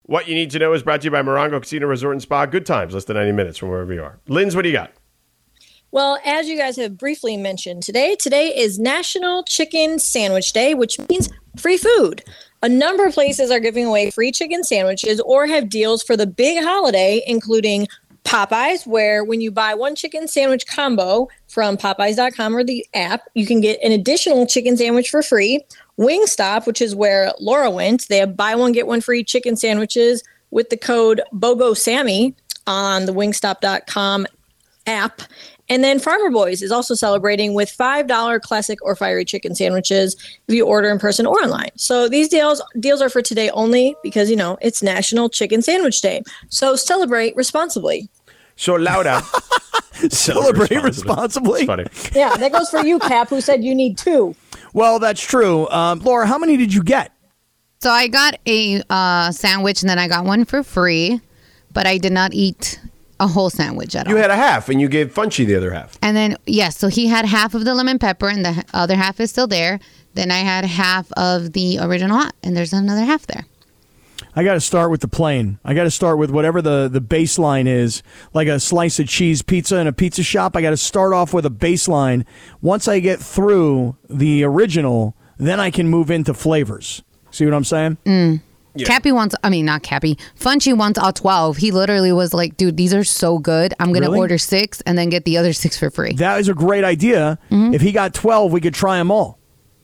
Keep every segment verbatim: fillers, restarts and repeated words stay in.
What You Need to Know is brought to you by Morongo Casino Resort and Spa. Good times, less than ninety minutes from wherever you are. Linz, what do you got? Well, as you guys have briefly mentioned today, today is National Chicken Sandwich Day, which means free food. A number of places are giving away free chicken sandwiches or have deals for the big holiday, including Popeyes, where when you buy one chicken sandwich combo from Popeyes dot com or the app, you can get an additional chicken sandwich for free. Wingstop, which is where Laura went, they have buy one, get one free chicken sandwiches with the code BOGOSAMMY on the wingstop dot com app. And then Farmer Boys is also celebrating with five dollars classic or fiery chicken sandwiches if you order in person or online. So these deals deals are for today only because, you know, it's National Chicken Sandwich Day. So celebrate responsibly. So, Laura. Celebrate responsibly. Funny. Yeah, that goes for you, Cap, who said you need two. Well, that's true. Um, Laura, how many did you get? So I got a uh, sandwich and then I got one for free, but I did not eat a whole sandwich at all. You had a half, and you gave Funchy the other half. And then, yes, so he had half of the lemon pepper, and the other half is still there. Then I had half of the original hot, and there's another half there. I got to start with the plain. I got to start with whatever the, the baseline is, like a slice of cheese pizza in a pizza shop. I got to start off with a baseline. Once I get through the original, then I can move into flavors. See what I'm saying? Mm. Yeah. Cappy wants, I mean, not Cappy. Funchy wants all twelve. He literally was like, dude, these are so good. I'm going to Really? order six and then get the other six for free. That is a great idea. Mm-hmm. If he got twelve, we could try them all.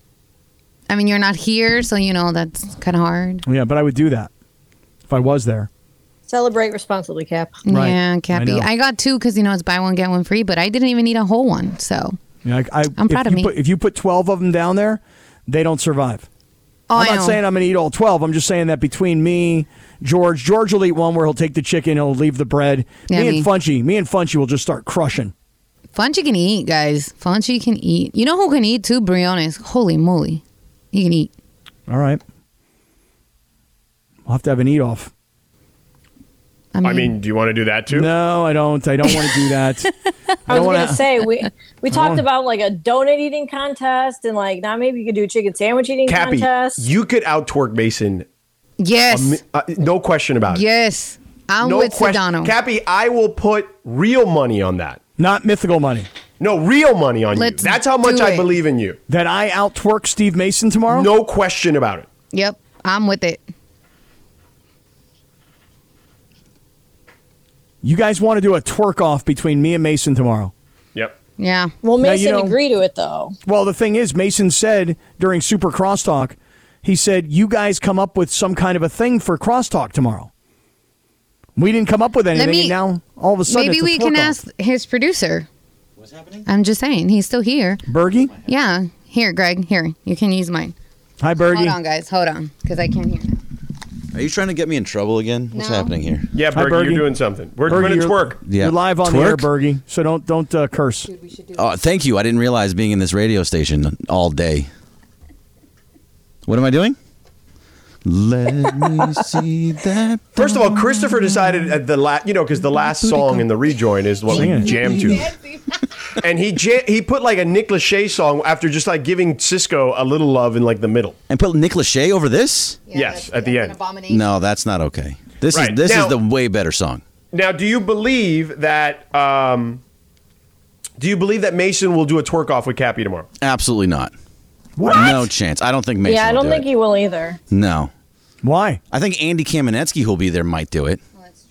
I mean, you're not here, so, you know, that's kind of hard. Yeah, but I would do that if I was there. Celebrate responsibly, Cap. Right. Yeah, Cappy. I know. I, got two because, you know, it's buy one, get one free, but I didn't even eat a whole one, so. Yeah, I, I, I'm proud if of you me. Put, if you put twelve of them down there, they don't survive. Oh, I'm I not know. saying I'm going to eat all twelve. I'm just saying that between me, George, George will eat one where he'll take the chicken, he'll leave the bread. Yeah, me me. and Funchy, me and Funchy will just start crushing. Funchy can eat, guys. Funchy can eat. You know who can eat too? Briones. Holy moly. He can eat. All right. I'll have to have an eat off. I mean, I mean, do you want to do that too? No, I don't. I don't want to do that. I was wanna- going to say, we we talked wanna- about like a donut eating contest and like now maybe you could do a chicken sandwich eating Cappy, contest. you could out-twerk Mason. yes. Uh, no question about it. Yes. I'm No with question. Sedano. Cappy, I will put real money on that. Not mythical money. No, real money on Let's you. That's how much do I it. believe in you. That I out twerk Steve Mason tomorrow? No question about it. Yep. I'm with it. You guys want to do a twerk off between me and Mason tomorrow? Yep. Yeah. Will Now, Mason you know- agree to it though? Well, the thing is, Mason said during Super Crosstalk, he said, you guys come up with some kind of a thing for Crosstalk tomorrow. We didn't come up with anything, me- and now all of a sudden Maybe it's a we can twerk-off. ask his producer. What's happening? I'm just saying. He's still here. Bergie? Yeah. Here, Greg. Here. You can use mine. Hi, Bergie. Hold on, guys. Hold on. Because I can't hear. Are you trying to get me in trouble again? What's No. happening here? Yeah, Hi, Bergie, Bergie. you're doing something. We're Bergie, going to you're- twerk. Yeah. You're live on the Twerk? air, Bergie, so don't don't uh, curse. Oh, thank you. I didn't realize being in this radio station all day. What am I doing? Let me see that. First of all, Christopher decided at the last, you know, because the last song in the rejoin is what Sing we it. jammed to. And he ja- he put like a Nick Lachey song after just like giving Cisco a little love in like the middle. And put Nick Lachey over this? Yes, at the end. No, that's not okay. This Right. is this Now- is the way better song. Now, do you believe that? Um, do you believe that Mason will do a twerk off with Cappy tomorrow? Absolutely not. What? No chance. I don't think Mason yeah, I will don't do think it. he will either. No. Why? I think Andy Kamenetsky, who'll be there, might do it.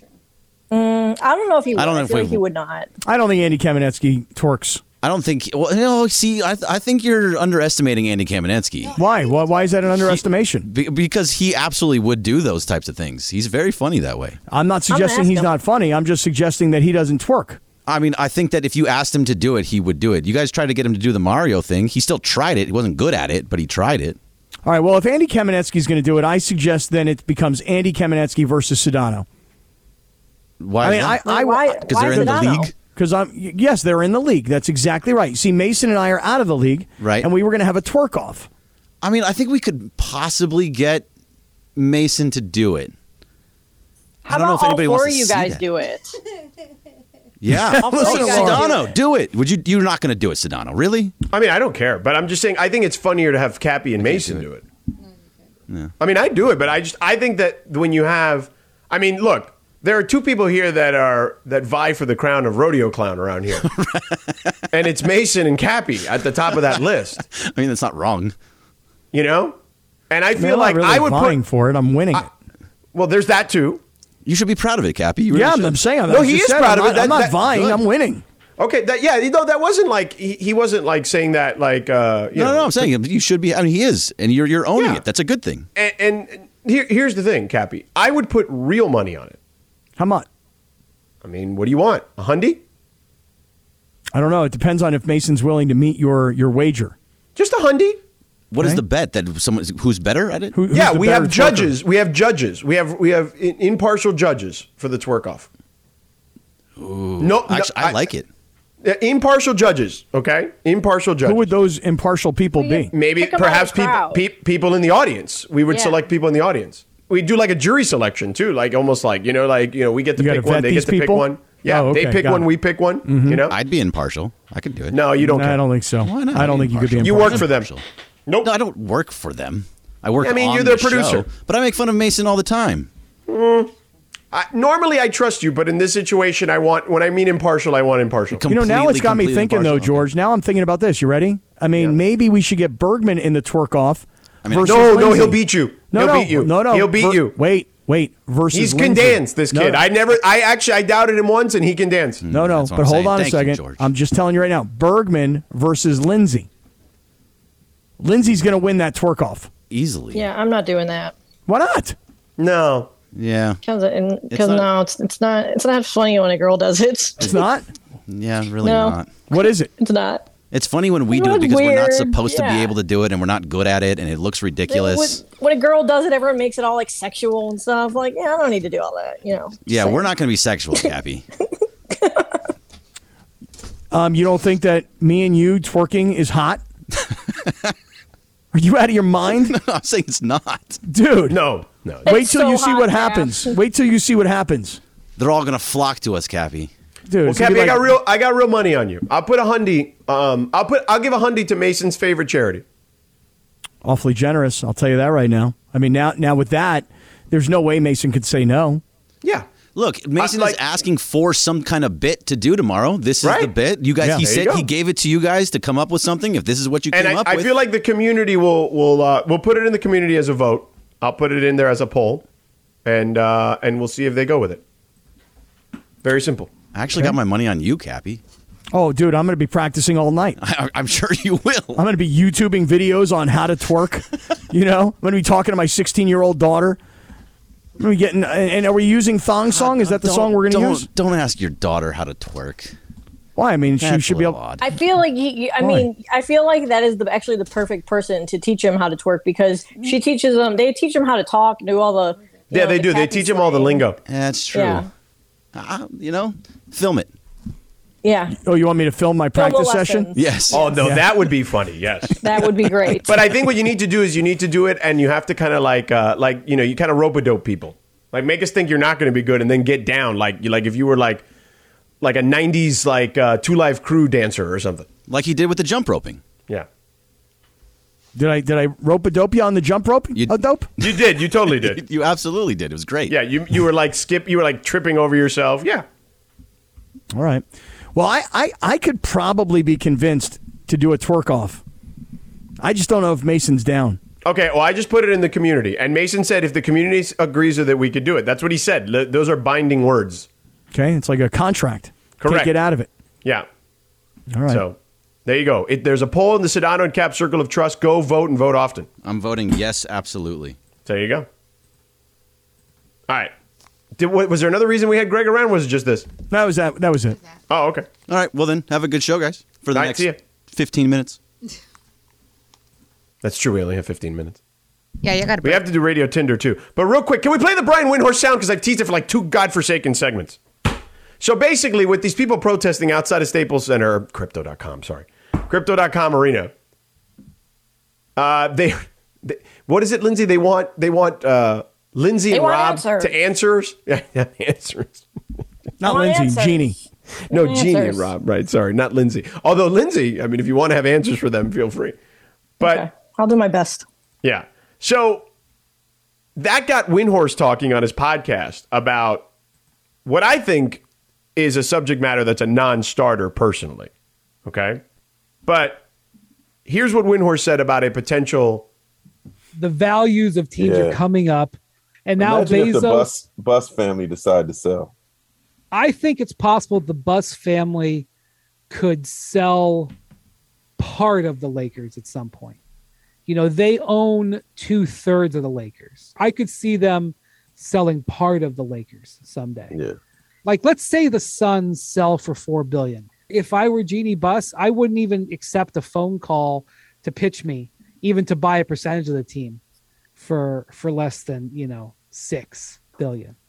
Mm, I don't know if he would. I I, don't know if feel we- like he would not. I don't think Andy Kamenetsky twerks. I don't think. Well, no. See, I, I think you're underestimating Andy Kamenetsky. Why? Why, why is that an underestimation? Be- because he absolutely would do those types of things. He's very funny that way. I'm not suggesting ask he's him. not funny. I'm just suggesting that he doesn't twerk. I mean, I think that if you asked him to do it, he would do it. You guys tried to get him to do the Mario thing. He still tried it. He wasn't good at it, but he tried it. All right, well, if Andy Kamenetsky is going to do it, I suggest then it becomes Andy Kamenetsky versus Sedano. Why? I mean, I, I, why? because why they're in the Sedano? league. Because I'm yes, they're in the league. That's exactly right. See, Mason and I are out of the league, Right. And we were going to have a twerk off. I mean, I think we could possibly get Mason to do it. How I don't know about if anybody all wants four to of you see guy that. do it? Yeah, All four of you guys do Sedano, it. do it. Would you? You're not going to do it, Sedano, really? I mean, I don't care, but I'm just saying. I think it's funnier to have Cappy and Mason do it. Yeah. I mean, I do it, but I just I think that when you have I mean, look, there are two people here that are that vie for the crown of rodeo clown around here, and it's Mason and Cappy at the top of that list. I mean, that's not wrong. You know, and I I mean, feel I'm like not really I would vying put. for it. I'm winning it. Well, there's that too. You should be proud of it, Cappy. You really Yeah, I'm, should. I'm saying. No, I he just is said, proud I'm of it. not, I'm That- not that- vying. good. I'm winning. Okay, that yeah, you know, that wasn't like he, he wasn't like saying that like uh, you No, know, no, no, I'm saying you should be. I mean, he is, and you're you're owning Yeah. it. That's a good thing. And, and here, here's the thing, Cappy. I would put real money on it. How much? I mean, what do you want? A hundy? I don't know. It depends on if Mason's willing to meet your your wager. Just a hundy? What is Okay. the bet that someone who's better at it? Who, who's Yeah, the we better have twerker? judges. We have judges. We have we have in- impartial judges for the twerk off. Ooh, no, Actually, no, I, like it. Uh, Impartial judges, okay? Impartial judges. Who would those impartial people be? Maybe Pick 'em out of perhaps the people crowd. pe- people in the audience. We would Yeah. select people in the audience. We do like a jury selection too, like almost like you know, like you know, we get to You gotta pick one, vet they these get to pick people? one. Yeah, Oh, okay, they pick got one, it. we pick one. You know, I'd be impartial. I could do it. no, you don't. No, care. I don't think so. Why not? I don't think you could be Impartial. You impartial. work for them. Impartial. Nope. No, I don't work for them. I work. I mean, on you're their the producer. show, but I make fun of Mason all the time. I, normally, I trust you, but in this situation, I want when I mean impartial, I want impartial. Com- You know, now it's Completely, got me completely thinking, though, impartial. George. Now I'm thinking about this. You ready? I mean, Yeah. maybe we should get Bergman in the twerk off. I mean, versus No, no, Lindsay. he'll beat you. No, He'll no, beat you. No, no, He'll beat Ver- you. Wait, wait. Versus He's can Lindsay. dance. This No, kid. I never. I actually. I doubted him once, and he can dance. No, no. That's what But I'm hold saying. on a Thank you, second. George. I'm just telling you right now. Bergman versus Lindsay. Lindsay's going to win that twerk off. Easily. Yeah, I'm not doing that. Why not? No. Yeah. Because It's not- no, it's it's not it's not funny when a girl does it. It's not. Yeah. Really No. not. What is it? It's not. It's funny when we It do it was because we're not weird, supposed to be yeah. able to do it, and we're not good at it, and it looks ridiculous. When, when a girl does it, everyone makes it all like sexual and stuff. Like, yeah, I don't need to do all that. You know. Yeah, Just we're saying. not going to be sexual, Cappy. Um, you don't think that me and you twerking is hot? Are you out of your mind, No, I'm saying it's not. dude? No. No. Wait It's till so you see hot, what yeah. happens. Wait till you see what happens, They're all going to flock to us, Cappy. dude. Well, it's gonna Cappy, be I got like- real. I got real money on you. I'll put a hundy. Um, I'll put. I'll give a hundy to Mason's favorite charity. awfully generous. I'll tell you that right now. I mean, now, now with that, there's no way Mason could say no. Yeah. Look, Mason like- is asking for some kind of bit to do tomorrow. This is Right. the bit. You guys, Yeah. he There you said go. he gave it to you guys to come up with something. If this is what you And came I, up I with, feel like the community will will uh, we'll put it in the community as a vote. I'll put it in there as a poll, and uh, and we'll see if they go with it. Very simple. I actually got my money on you, Cappy. Oh, dude, I'm going to be practicing all night. I, I'm sure you will. I'm going to be YouTubing videos on how to twerk. You know, I'm going to be talking to my sixteen-year-old daughter. I'm going to be getting. And are we using thong song? Is that the Don't- song we're going to don't- use? Don't ask your daughter how to twerk. Why? I mean, she That's should a be little able. odd. I feel like you, you, I Why? mean, I feel like that is the actually the perfect person to teach him how to twerk because she teaches them. They teach them how to talk, do all the. you Yeah, know, they the do. They Cappy teach them all the slang. lingo. That's true. Yeah. Uh, you know, film it. Yeah, Oh, you want me to film my Film the practice session? lessons. Yes. Oh no, Yeah. that would be funny. Yes. that would be great. But I think what you need to do is you need to do it, and you have to kind of like, uh, like you know, you kind of rope a dope people, like make us think you're not going to be good, and then get down, like you like if you were like, like a nineties like uh, Two Live Crew dancer or something. Like he did with the jump roping. Yeah, Did I did I rope a dope you on the jump rope? You- a dope? you did. You totally did. You absolutely did. It was great. Yeah, you you were like skip. You were like tripping over yourself. Yeah. All right. Well, I, I, I could probably be convinced to do a twerk off. I just don't know if Mason's down. Okay, well, I just put it in the community, and Mason said if the community agrees with it, we could do it. That's what he said. L- those are binding words. Okay, it's like a contract. Correct. Can't get out of it. Yeah. All right. So there you go. It, there's a poll in the Sedano and Cap Circle of Trust. Go vote and vote often. I'm voting yes, absolutely. There you go. All right. Did, wa- was there another reason we had Greg around? Or was it just this? that was that. That was it. Oh, okay. All right. Well, then, have a good show, guys, for the All right, next see ya. fifteen minutes. That's true. We only have fifteen minutes. Yeah, you got to We have to do Radio Tinder too. But real quick, can we play the Brian Windhorst sound? Because I've teased it for like two godforsaken segments. So basically, with these people protesting outside of Staples Center, or crypto dot com, sorry, crypto dot com arena, uh, they, they, what is it, Lindsay? They want, they want uh, Lindsay They and want Rob answers. to answers. Yeah, yeah, answers. Not I want Lindsay, answers. Jeannie. No, want Jeannie and answers. Rob, right? Sorry, not Lindsay. Although Lindsay, I mean, if you want to have answers for them, feel free. But Okay, I'll do my best. yeah, so that got Windhorst talking on his podcast about what I think is a subject matter that's a non-starter personally. Okay? But here's what Windhorst said about a potential... The values of teams Yeah. are coming up. And now Imagine Bezos... if the Bus, Bus family decide to sell. I think it's possible the Bus family could sell part of the Lakers at some point. You know, they own two thirds of the Lakers. I could see them selling part of the Lakers someday. Yeah. Like, let's say the Suns sell for four billion dollars. If I were Jeannie Buss, I wouldn't even accept a phone call to pitch me, even to buy a percentage of the team for for less than, you know, six billion dollars.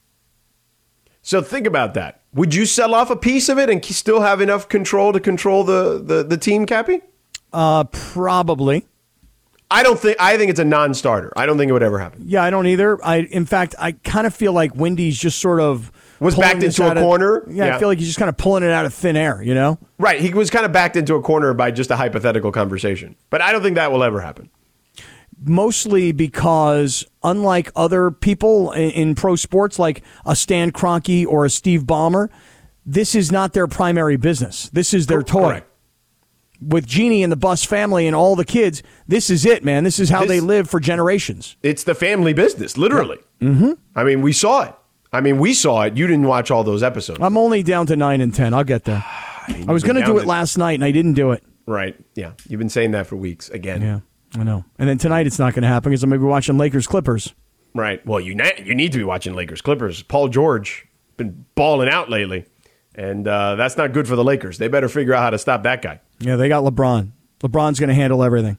So think about that. Would you sell off a piece of it and still have enough control to control the, the, the team, Cappy? Uh, probably. I don't think. I think it's a non-starter. I don't think it would ever happen. Yeah, I don't either. I, in fact, I kind of feel like Wendy's just sort of Was pulling backed this into a out of- corner? yeah, Yeah. I feel like he's just kind of pulling it out of thin air. You know? Right. He was kind of backed into a corner by just a hypothetical conversation. But I don't think that will ever happen. Mostly because, unlike other people in, in pro sports, like a Stan Kroenke or a Steve Ballmer, this is not their primary business. This is their toy. Correct. With Jeannie and the Buss family and all the kids, this is it, man. This is how This- they live for generations. It's the family business, literally. Mm-hmm. I mean, we saw it. I mean, we saw it. You didn't watch all those episodes. I'm only down to nine and ten. I'll get there. I was going to do it last night, and I didn't do it. Right. Yeah. You've been saying that for weeks again. Yeah, I know. And then tonight it's not going to happen because I'm going to be watching Lakers Clippers. Right. Well, you na- you need to be watching Lakers Clippers. Paul George been balling out lately, and uh, that's not good for the Lakers. They better figure out how to stop that guy. Yeah, they got LeBron. LeBron's going to handle everything.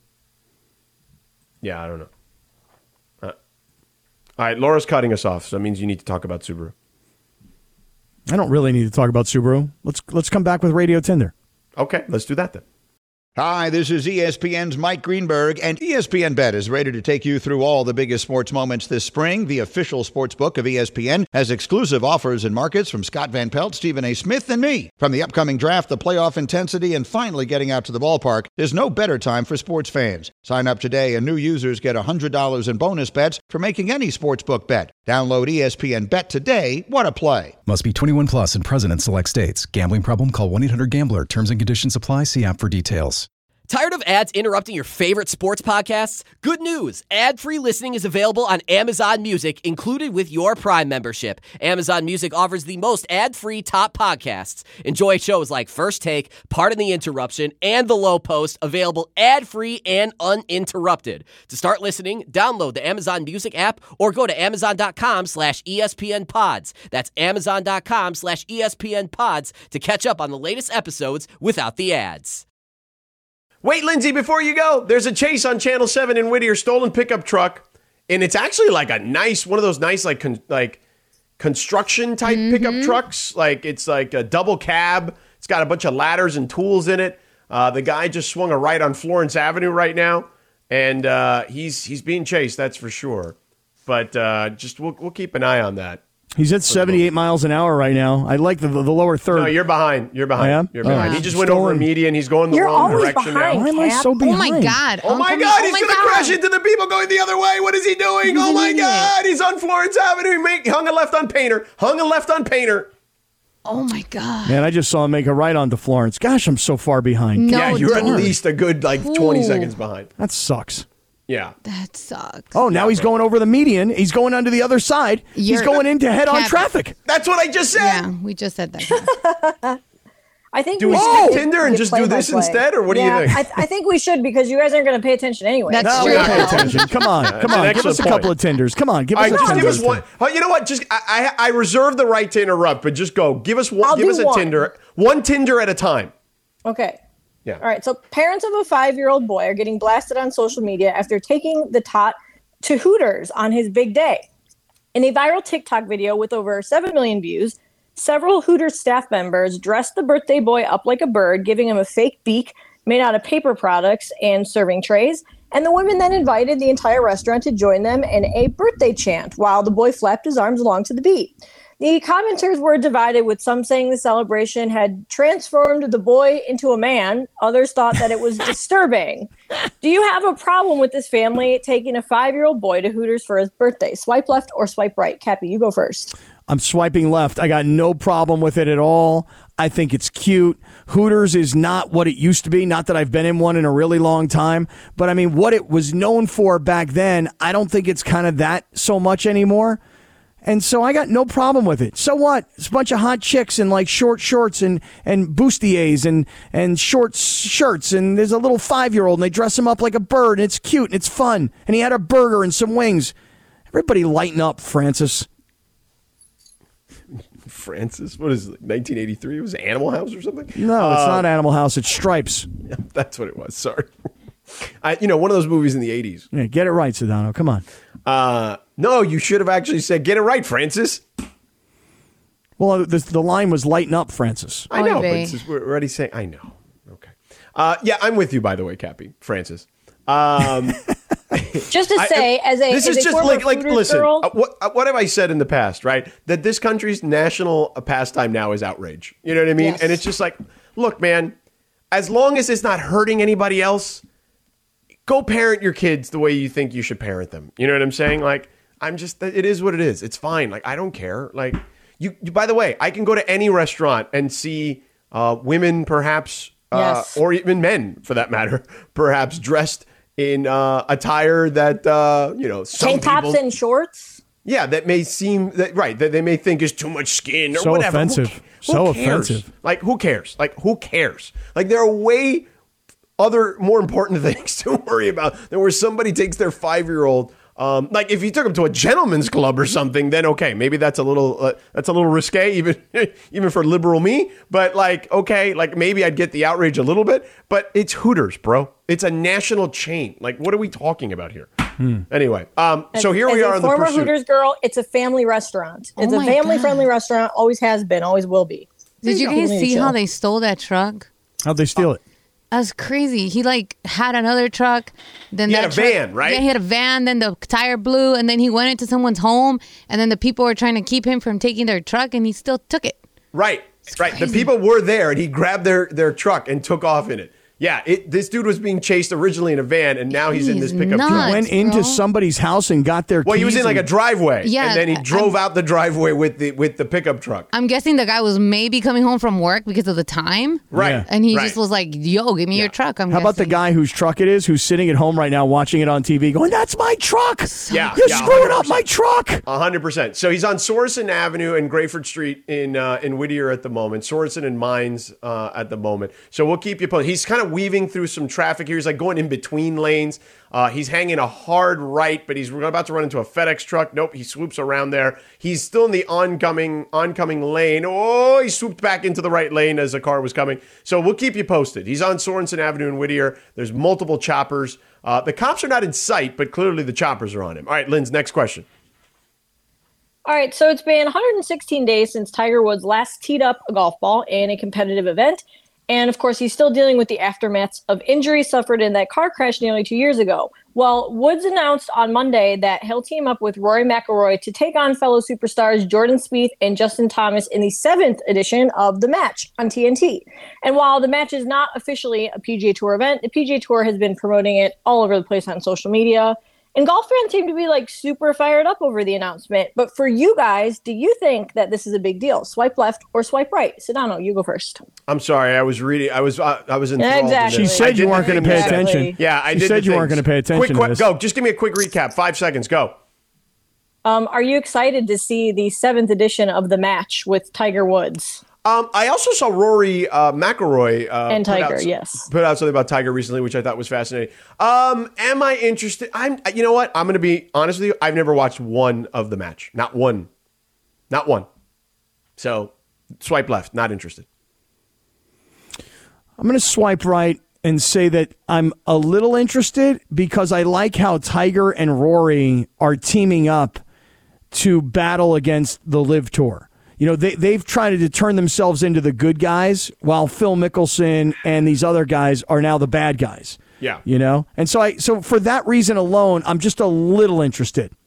Yeah, I don't know. Uh, all right, Laura's cutting us off, so that means you need to talk about Subaru. I don't really need to talk about Subaru. Let's let's come back with Radio Tinder. Okay, let's do that then. Hi, this is E S P N's Mike Greenberg, and E S P N Bet is ready to take you through all the biggest sports moments this spring. The official sports book of E S P N has exclusive offers and markets from Scott Van Pelt, Stephen A. Smith, and me. From the upcoming draft, the playoff intensity, and finally getting out to the ballpark, there's no better time for sports fans. Sign up today, and new users get one hundred dollars in bonus bets for making any sportsbook bet. Download E S P N Bet today. What a play. Must be twenty-one plus and present in select states. Gambling problem? Call one eight hundred gambler. Terms and conditions apply. See app for details. Tired of ads interrupting your favorite sports podcasts? Good news. Ad-free listening is available on Amazon Music, included with your Prime membership. Amazon Music offers the most ad-free top podcasts. Enjoy shows like First Take, Pardon the Interruption, and The Low Post, available ad-free and uninterrupted. To start listening, download the Amazon Music app or go to amazon.com slash ESPN pods. That's amazon.com slash ESPN pods to catch up on the latest episodes without the ads. Wait, Lindsay, before you go, there's a chase on Channel seven in Whittier, stolen pickup truck, and it's actually like a nice, one of those nice like con- like construction type Mm-hmm. pickup trucks. Like it's like a double cab. It's got a bunch of ladders and tools in it. Uh, the guy just swung a right on Florence Avenue right now, and uh, he's he's being chased, that's for sure. But uh, just we'll we'll keep an eye on that. He's at seventy-eight miles an hour right now. I like the the lower third. No, you're behind. You're behind. I am? You're behind. Oh. He just went over a Stolen. median. He's going the You're wrong always direction behind. now. Why am I so Cap. behind? Oh my God. Oh my Uncle- God, oh he's my going to God. crash into the people going the other way. What is he doing? Oh my God, he's on Florence Avenue. He make, hung a left on Painter. Hung a left on Painter. Oh my God. Man, I just saw him make a right onto Florence. Gosh, I'm so far behind. No, yeah, you're darn. at least a good like twenty Ooh. seconds behind. That sucks. Yeah. That sucks. Oh, now he's going over the median. He's going onto the other side. He's You're- going into head-on Cap- traffic. That's what I just said. Yeah, we just said that. I think Do we should skip Tinder and get just do this play-by-play. instead, or what do you Yeah, think? I, I think we should because you guys aren't going to pay attention anyway. That's No, true. we gotta pay attention. Come on, come an on. Give excellent us a point. couple of Tinders. Come on, give All us right, a just Tinder. give us one. Oh, you know what? Just I, I, I reserve the right to interrupt, but just go. Give us one. I'll give do us a one. Tinder. One Tinder at a time. Okay. Yeah. All right. So parents of a five-year-old boy are getting blasted on social media after taking the tot to Hooters on his big day. In a viral TikTok video with over seven million views, several Hooters staff members dressed the birthday boy up like a bird, giving him a fake beak made out of paper products and serving trays. And the women then invited the entire restaurant to join them in a birthday chant while the boy flapped his arms along to the beat. The commenters were divided, with some saying the celebration had transformed the boy into a man. Others thought that it was disturbing. Do you have a problem with this family taking a five-year-old boy to Hooters for his birthday? Swipe left or swipe right? Cappy, you go first. I'm swiping left. I got no problem with it at all. I think it's cute. Hooters is not what it used to be. Not that I've been in one in a really long time. But, I mean, what it was known for back then, I don't think it's kind of that so much anymore. And so I got no problem with it. So what? It's a bunch of hot chicks in like short shorts and, and bustiers and, and short shirts. And there's a little five-year-old and they dress him up like a bird. And it's cute and it's fun. And he had a burger and some wings. Everybody lighten up, Francis. Francis? What is it, nineteen eighty-three? It was Animal House or something? No, it's uh, not Animal House. It's Stripes. Yeah, that's what it was. Sorry. I, you know, one of those movies in the eighties. Yeah, get it right, Sedano. Come on. Uh, no, you should have actually said, get it right, Francis. Well, the, the line was lighten up, Francis. I know, but since we're already saying, I know. Okay. Uh, yeah, I'm with you, by the way, Cappy, Francis. Um, just to say, I, as a this as is a just former like like Hooters listen. girl, Uh, what uh, what have I said in the past? Right, that this country's national pastime now is outrage. You know what I mean? Yes. And it's just like, look, man, as long as it's not hurting anybody else, go parent your kids the way you think you should parent them. You know what I'm saying? Like, I'm just, it is what it is. It's fine. Like, I don't care. Like, you. you by the way, I can go to any restaurant and see uh, women, perhaps, uh, Yes. or even men, for that matter, perhaps dressed in uh, attire that, uh, you know, some tank tops people, and shorts. yeah, that may seem that right that they may think is too much skin or So whatever. Who offensive. ca- So who cares? offensive. Like, who cares? Like, who cares? Like, there are way other more important things to worry about than where somebody takes their five-year-old. Um, like, if you took them to a gentleman's club or something, then okay, maybe that's a little uh, that's a little risque, even even for liberal me. But like, okay, like maybe I'd get the outrage a little bit. But it's Hooters, bro. It's a national chain. Like, what are we talking about here? Hmm. Anyway, um, so As- here we as are a on the former pursuit. Hooters girl, it's a family restaurant. It's Oh a my family-friendly restaurant. Always has been. Always will be. Did you guys Need to see chill. how they stole that truck? How'd they steal it? That's crazy. He like had another truck. Then He that had a truck- van, right? Yeah, he had a van. Then the tire blew, and then he went into someone's home, and then the people were trying to keep him from taking their truck, and he still took it. Right, right. The crazy. people were there, and he grabbed their their truck and took off in it. Yeah, it, this dude was being chased originally in a van, and now he's in this He's pickup nuts. truck. Went into bro. somebody's house and got their Well, he was keys in like a and- driveway, Yeah, and then he I- drove out the driveway with the with the pickup truck. I'm guessing the guy was maybe coming home from work because of the time. Right, Yeah. And he right. just was like, yo, give me your truck. I'm How about the guessing. guy whose truck it is, who's sitting at home right now watching it on T V going, that's my truck. Yeah, You're yeah, screwing one hundred up my truck. A hundred percent. So he's on Sorensen Avenue and Grayford Street in uh, in Whittier at the moment. Sorensen and Mines uh, at the moment. So we'll keep you posted. He's kind of weaving through some traffic here. He's like going in between lanes. Uh, he's hanging a hard right, but he's about to run into a FedEx truck. Nope, he swoops around there. He's still in the oncoming oncoming lane. Oh, he swooped back into the right lane as a car was coming. So we'll keep you posted. He's on Sorensen Avenue in Whittier. There's multiple choppers. Uh, the cops are not in sight, but clearly the choppers are on him. All right, Lynn's next question. All right, so it's been one hundred sixteen days since Tiger Woods last teed up a golf ball in a competitive event. And of course, he's still dealing with the aftermaths of injuries suffered in that car crash nearly two years ago. Well, Woods announced on Monday that he'll team up with Rory McIlroy to take on fellow superstars Jordan Spieth and Justin Thomas in the seventh edition of The Match on T N T. And while the match is not officially a P G A Tour event, the P G A Tour has been promoting it all over the place on social media. And golf fans seem to be like super fired up over the announcement. But for you guys, do you think that this is a big deal? Swipe left or swipe right? Sedano, you go first. I'm sorry. I was reading. I was. Uh, I was enthralled. in Exactly. this. She said I you did weren't the going to things pay you said. attention. Yeah, I she did. said the you weren't things. going to pay attention Quick, to quick, this. go. Just give me a quick recap. Five seconds. Go. Um, are you excited to see the seventh edition of The Match with Tiger Woods? Um, I also saw Rory uh, McIlroy uh, And put Tiger, out some- yes. put out something about Tiger recently, which I thought was fascinating. Um, am I interested? I'm. You know what? I'm going to be honest with you. I've never watched one of The Match. Not one. Not one. So swipe left. Not interested. I'm going to swipe right and say that I'm a little interested because I like how Tiger and Rory are teaming up to battle against the Live Tour. You know, they, they've tried to turn themselves into the good guys while Phil Mickelson and these other guys are now the bad guys. Yeah. You know? And so I so for that reason alone, I'm just a little interested.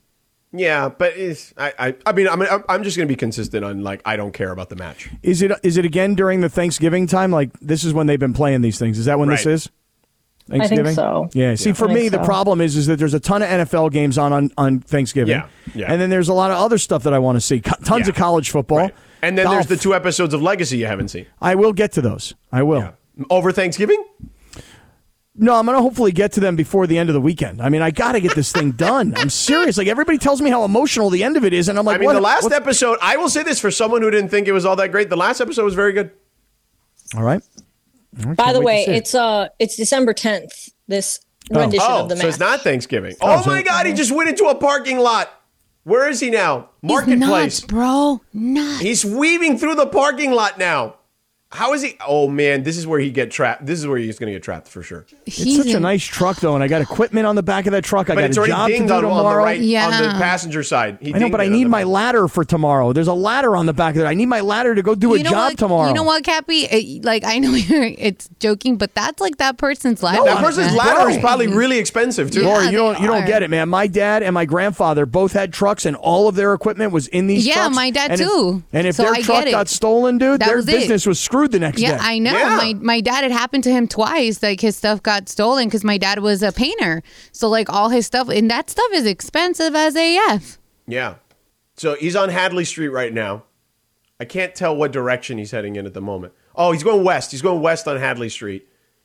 Yeah, but it's, I, I, I mean, I'm, I'm just going to be consistent on like I don't care about the match. Is it is it again during the Thanksgiving time? Like this is when they've been playing these things. Is that when Right. this is? I think so. Yeah. See, Yeah. for I think me, the so. problem is is that there's a ton of N F L games on on, on Thanksgiving. Yeah, yeah. And then there's a lot of other stuff that I want to see. Co- Tons Yeah. of college football. Right. And then Golf. there's the two episodes of Legacy you haven't seen. I will get to those. I will. Yeah. Over Thanksgiving? No, I'm going to hopefully get to them before the end of the weekend. I mean, I got to get this thing done. I'm serious. Like, everybody tells me how emotional the end of it is, and I'm like, I mean, what? the last what's- episode, I will say this for someone who didn't think it was all that great, the last episode was very good. All right. I By can't the wait way, to see it. it's uh, it's December tenth. This rendition Oh, of the so match. it's not Thanksgiving. Oh, Oh, so- my God, he just went into a parking lot. Where is he now? He's Marketplace. nuts, bro. Nuts. He's weaving through the parking lot now. How is he? Oh, man, this is where he get trapped. This is where he's going to get trapped for sure. It's He's such a in- nice truck, though, and I got equipment on the back of that truck. I But got it's a already job to do dinged on, on the tomorrow. right, on the Yeah. passenger side. He I know, dinged but I it on need the my back. ladder for tomorrow. There's a ladder on the back of it. I need my ladder to go do a you know job what, tomorrow. You know what, Cappy? It, like, I know you're, it's joking, but that's like that person's life. That person's ladder is Bro. probably really expensive, too. Yeah. Lori, you don't they you don't are. get it, man. My dad and my grandfather both had trucks, and all of their equipment was in these Yeah, trucks. my dad and if- too. and if So their I truck get it. got stolen, dude, That their was it. business was screwed the next Yeah, day. I know. Yeah. My my dad, it happened to him twice. Like his stuff got stolen because my dad was a painter. So like all his stuff, and that stuff is expensive as A F. Yeah. So he's on Hadley Street right now. I can't tell what direction he's heading in at the moment. Oh, he's going west. He's going west on Hadley Street.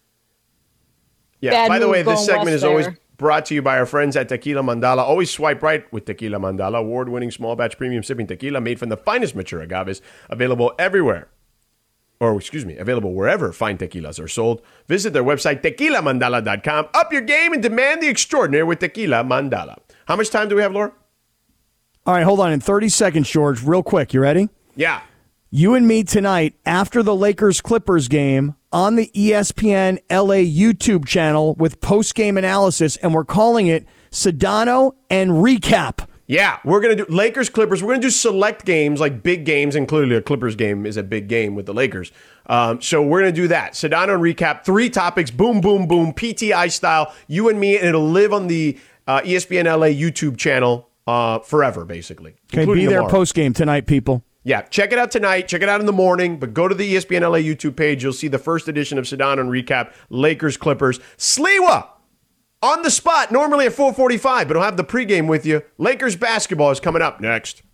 Yeah. Bad By the move way, this going segment west is always there. brought to you by our friends at Tequila Mandala. Always swipe right with Tequila Mandala, award-winning small batch premium sipping tequila made from the finest mature agaves, available everywhere. Or, excuse me, available wherever fine tequilas are sold. Visit their website, tequila mandala dot com. Up your game and demand the extraordinary with Tequila Mandala. How much time do we have, Laura? All right, hold on. In thirty seconds, George, real quick. You ready? Yeah. You and me tonight after the Lakers-Clippers game on the E S P N L A YouTube channel with post-game analysis, and we're calling it Sedano and Recap. Yeah, we're going to do Lakers Clippers. We're going to do select games, like big games, and clearly a Clippers game is a big game with the Lakers. Um, so we're going to do that. Sedano and Recap, three topics, boom, boom, boom, P T I style, you and me, and it'll live on the uh, E S P N L A YouTube channel uh, forever, basically. Okay, including be there tomorrow. post-game tonight, people. Yeah, check it out tonight. Check it out in the morning. But go to the E S P N L A YouTube page. You'll see the first edition of Sedano and Recap, Lakers Clippers. Sliwa on the spot, normally at four forty-five, but I'll have the pregame with you. Lakers basketball is coming up next.